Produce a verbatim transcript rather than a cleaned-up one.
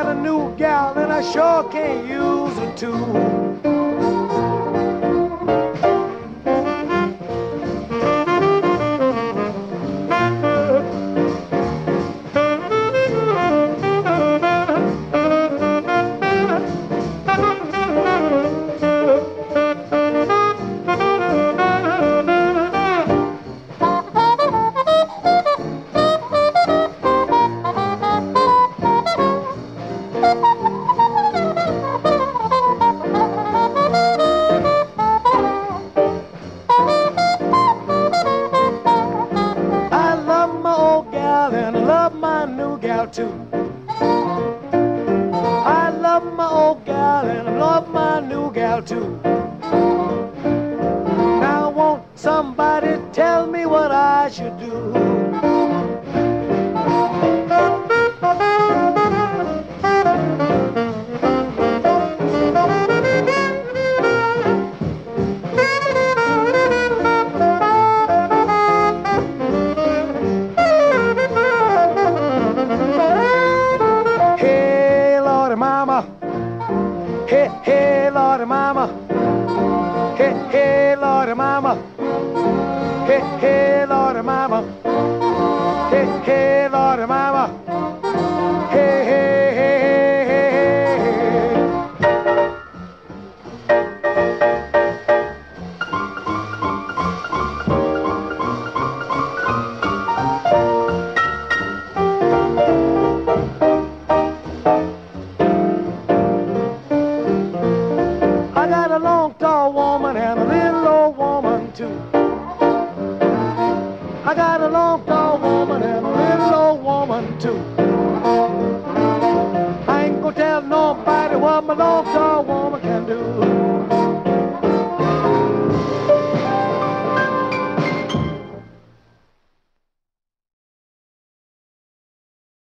got a new gal and I sure can't use her too. Too. I love my old gal and I love my new gal too. Now won't somebody tell me what I should do? Hey, hey, Lordy Mama. Hey, hey, Lordy Mama. Hey, hey, Lordy Mama. Hey, hey, Lordy Mama. Hey, hey, hey, hey, hey, hey. I got a long, tall woman and a little old woman too. I got a long, tall woman and a little old woman too.